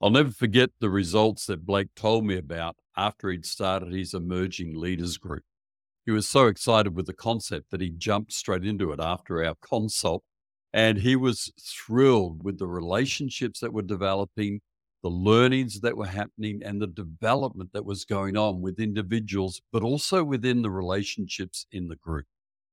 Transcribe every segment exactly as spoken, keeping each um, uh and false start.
I'll never forget the results that Blake told me about after he'd started his emerging leaders group. He was so excited with the concept that he jumped straight into it after our consult. And he was thrilled with the relationships that were developing, the learnings that were happening, and the development that was going on with individuals, but also within the relationships in the group.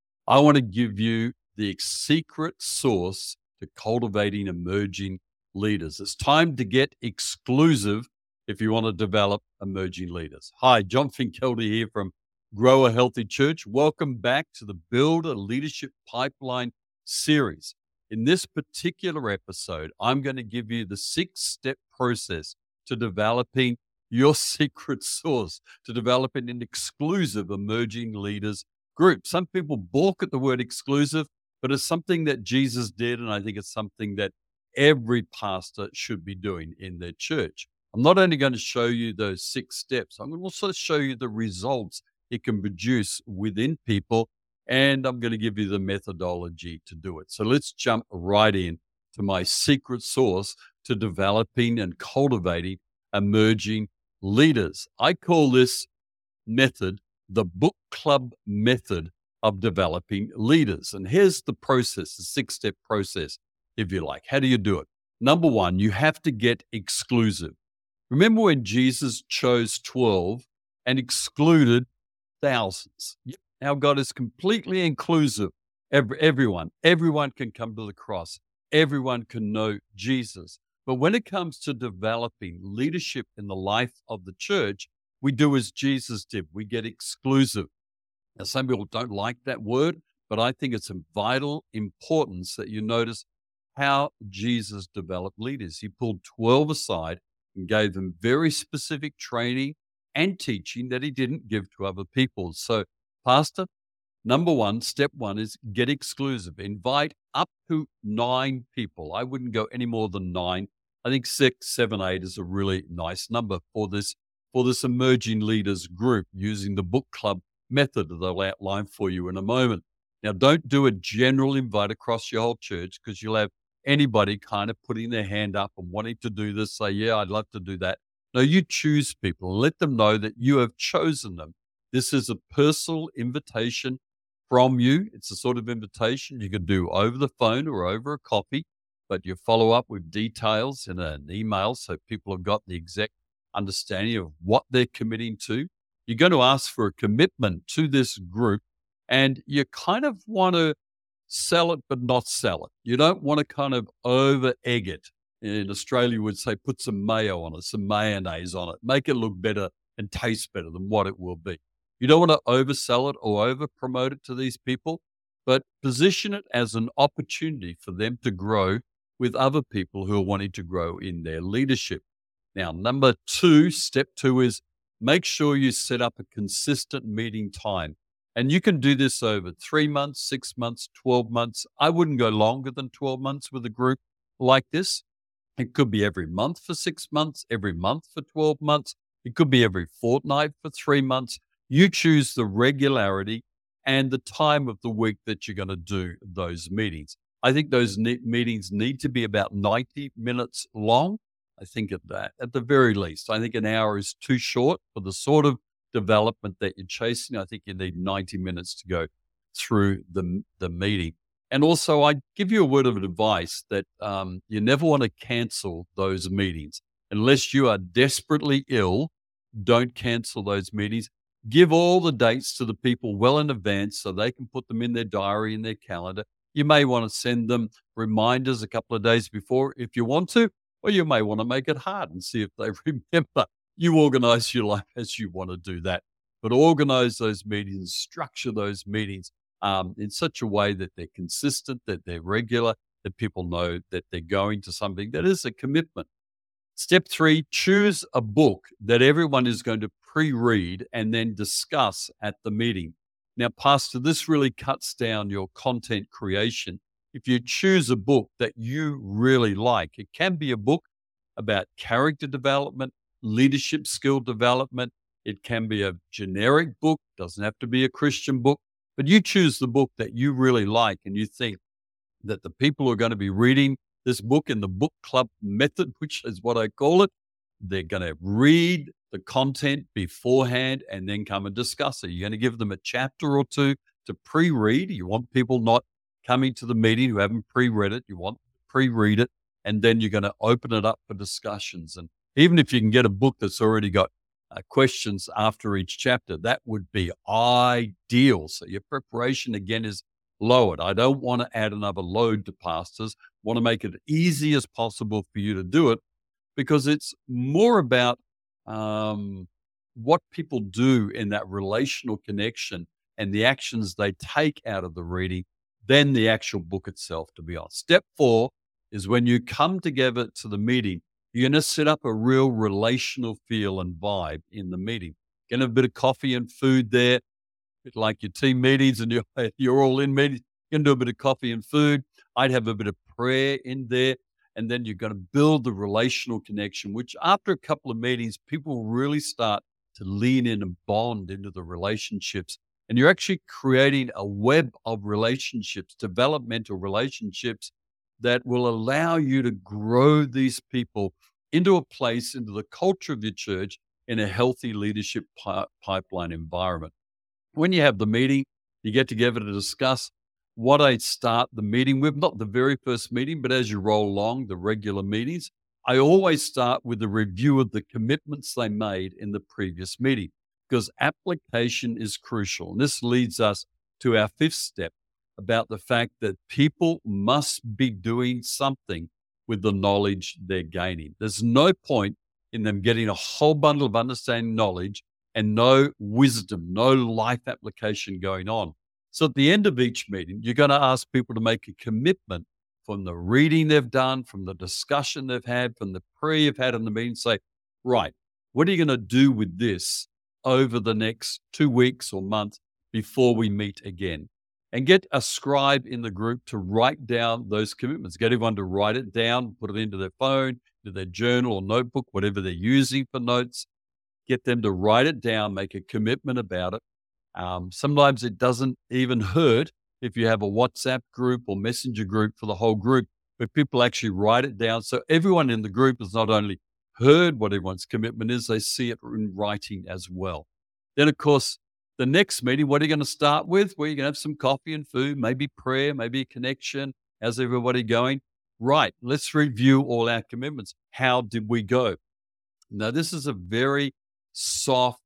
I want to give you the secret sauce to cultivating emerging leaders. It's time to get exclusive if you want to develop emerging leaders. Hi, John Finkelty here from Grow a Healthy Church. Welcome back to the Build a Leadership Pipeline series. In this particular episode, I'm going to give you the six-step process to developing your secret sauce, to developing an exclusive emerging leaders group. Some people balk at the word exclusive, but it's something that Jesus did, and I think it's something that every pastor should be doing in their church. I'm not only going to show you those six steps, I'm going to also show you the results it can produce within people, and I'm going to give you the methodology to do it. So let's jump right in to my secret sauce to developing and cultivating emerging leaders. I call this method the book club method of developing leaders. And here's the process, the six-step process, if you like. How do you do it? Number one, you have to get exclusive. Remember when Jesus chose twelve and excluded thousands? Now God is completely inclusive. Every, everyone, everyone can come to the cross. Everyone can know Jesus. But when it comes to developing leadership in the life of the church, we do as Jesus did. We get exclusive. Now, some people don't like that word, but I think it's of vital importance that you notice how Jesus developed leaders. He pulled twelve aside and gave them very specific training and teaching that he didn't give to other people. So, Pastor, number one, step one is get exclusive. Invite up to nine people. I wouldn't go any more than nine. I think six, seven, eight is a really nice number for this, for this emerging leaders group using the book club method that I'll outline for you in a moment. Now, don't do a general invite across your whole church, because you'll have anybody kind of putting their hand up and wanting to do this, say, yeah, I'd love to do that. No, you choose people and let them know that you have chosen them. This is a personal invitation from you. It's a sort of invitation you can do over the phone or over a coffee, but you follow up with details in an email so people have got the exact understanding of what they're committing to. You're going to ask for a commitment to this group, and you kind of want to sell it but not sell it. You don't want to kind of over egg it. In Australia, we would say put some mayo on it, some mayonnaise on it, make it look better and taste better than what it will be. You don't want to oversell it or over promote it to these people, but position it as an opportunity for them to grow with other people who are wanting to grow in their leadership. Now, number two, step two is make sure you set up a consistent meeting time. And you can do this over three months, six months, twelve months. I wouldn't go longer than twelve months with a group like this. It could be every month for six months, every month for twelve months. It could be every fortnight for three months. You choose the regularity and the time of the week that you're going to do those meetings. I think those ne- meetings need to be about ninety minutes long. I think at that, at the very least, I think an hour is too short for the sort of development that you're chasing. I think you need ninety minutes to go through the, the meeting. And also, I give you a word of advice that um, you never want to cancel those meetings. Unless you are desperately ill, don't cancel those meetings. Give all the dates to the people well in advance so they can put them in their diary, in their calendar. You may want to send them reminders a couple of days before if you want to, or you may want to make it hard and see if they remember. You organize your life as you want to do that, but organize those meetings, structure those meetings um, in such a way that they're consistent, that they're regular, that people know that they're going to something that is a commitment. Step three, choose a book that everyone is going to pre-read and then discuss at the meeting. Now, Pastor, this really cuts down your content creation. If you choose a book that you really like, it can be a book about character development, leadership skill development. It can be a generic book, doesn't have to be a Christian book, but you choose the book that you really like and you think that the people who are going to be reading this book in the book club method, which is what I call it. They're going to read the content beforehand and then come and discuss it. You're going to give them a chapter or two to pre-read. You want people not coming to the meeting who haven't pre-read it. You want to pre-read it, and then you're going to open it up for discussions. And even if you can get a book that's already got uh, questions after each chapter, that would be ideal. So your preparation, again, is lowered. I don't want to add another load to pastors. I want to make it easy as possible for you to do it, because it's more about um, what people do in that relational connection and the actions they take out of the reading than the actual book itself, to be honest. Step four is when you come together to the meeting, you're going to set up a real relational feel and vibe in the meeting. Going to have a bit of coffee and food there, bit like your team meetings and you're, you're all in meetings. You're going to do a bit of coffee and food. I'd have a bit of prayer in there. And then you're going to build the relational connection, which after a couple of meetings, people really start to lean in and bond into the relationships. And you're actually creating a web of relationships, developmental relationships that will allow you to grow these people into a place, into the culture of your church in a healthy leadership pi- pipeline environment. When you have the meeting, you get together to discuss what I start the meeting with, not the very first meeting, but as you roll along the regular meetings, I always start with a review of the commitments they made in the previous meeting, because application is crucial. And this leads us to our fifth step about the fact that people must be doing something with the knowledge they're gaining. There's no point in them getting a whole bundle of understanding knowledge and no wisdom, no life application going on. So at the end of each meeting, you're going to ask people to make a commitment from the reading they've done, from the discussion they've had, from the prayer you've had in the meeting. Say, right, what are you going to do with this over the next two weeks or month before we meet again? And get a scribe in the group to write down those commitments. Get everyone to write it down, put it into their phone, into their journal or notebook, whatever they're using for notes. Get them to write it down, make a commitment about it. Um, sometimes it doesn't even hurt if you have a WhatsApp group or messenger group for the whole group, where people actually write it down. So everyone in the group has not only heard what everyone's commitment is, they see it in writing as well. Then, of course, the next meeting, what are you going to start with? Well, you're going to have some coffee and food, maybe prayer, maybe a connection. How's everybody going? Right, let's review all our commitments. How did we go? Now, this is a very soft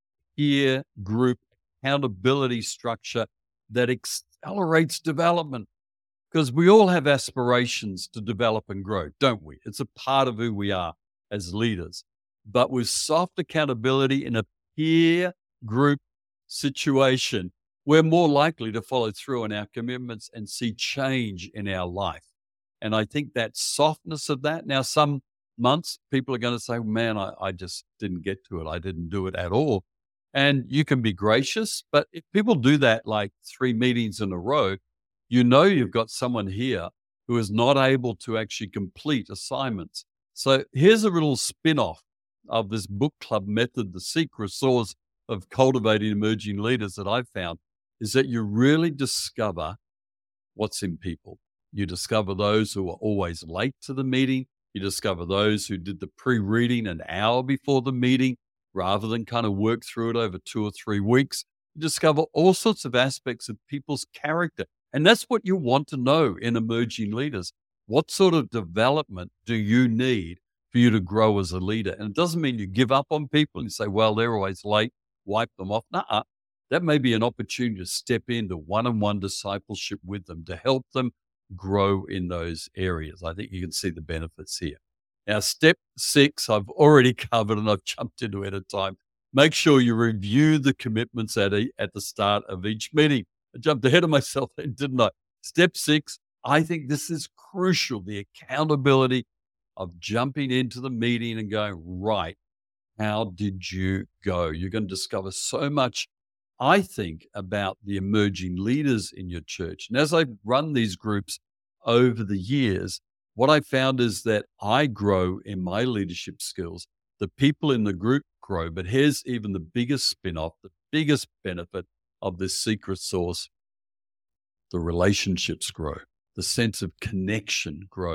peer group accountability structure that accelerates development, because we all have aspirations to develop and grow, don't we? It's a part of who we are as leaders. But with soft accountability in a peer group situation, we're more likely to follow through on our commitments and see change in our life. And I think that softness of that, now some months people are going to say, man, I, I just didn't get to it. I didn't do it at all. And you can be gracious, but if people do that like three meetings in a row, you know you've got someone here who is not able to actually complete assignments. So here's a little spin-off of this book club method. The secret sauce of cultivating emerging leaders that I've found is that you really discover what's in people. You discover those who are always late to the meeting. You discover those who did the pre-reading an hour before the meeting rather than kind of work through it over two or three weeks. You discover all sorts of aspects of people's character. And that's what you want to know in emerging leaders. What sort of development do you need for you to grow as a leader? And it doesn't mean you give up on people and say, well, they're always late, wipe them off. Nuh-uh. That may be an opportunity to step into one-on-one discipleship with them to help them grow in those areas. I think you can see the benefits here. Now, step six, I've already covered and I've jumped into it at a time. Make sure you review the commitments at, a, at the start of each meeting. I jumped ahead of myself then, didn't I? Step six, I think this is crucial, the accountability of jumping into the meeting and going, right, how did you go? You're going to discover so much, I think, about the emerging leaders in your church. And as I've run these groups over the years, what I found is that I grow in my leadership skills. The people in the group grow, but here's even the biggest spin-off, the biggest benefit of this secret sauce. The relationships grow, the sense of connection grow.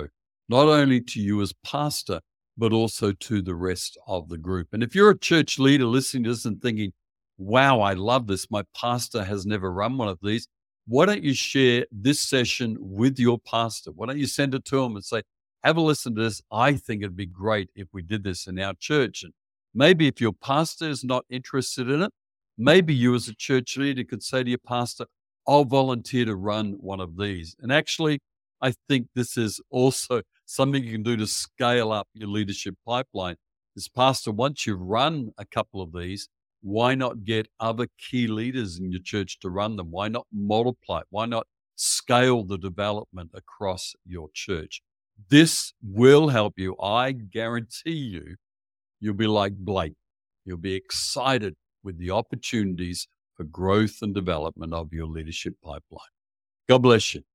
not only to you as pastor, but also to the rest of the group. And if you're a church leader listening to this and thinking, wow, I love this, my pastor has never run one of these, why don't you share this session with your pastor? Why don't you send it to him and say, have a listen to this. I think it'd be great if we did this in our church. And maybe if your pastor is not interested in it, maybe you as a church leader could say to your pastor, I'll volunteer to run one of these. And actually, I think this is also something you can do to scale up your leadership pipeline. As pastor, once you've run a couple of these, why not get other key leaders in your church to run them? Why not multiply it? Why not scale the development across your church? This will help you. I guarantee you, you'll be like Blake. You'll be excited with the opportunities for growth and development of your leadership pipeline. God bless you.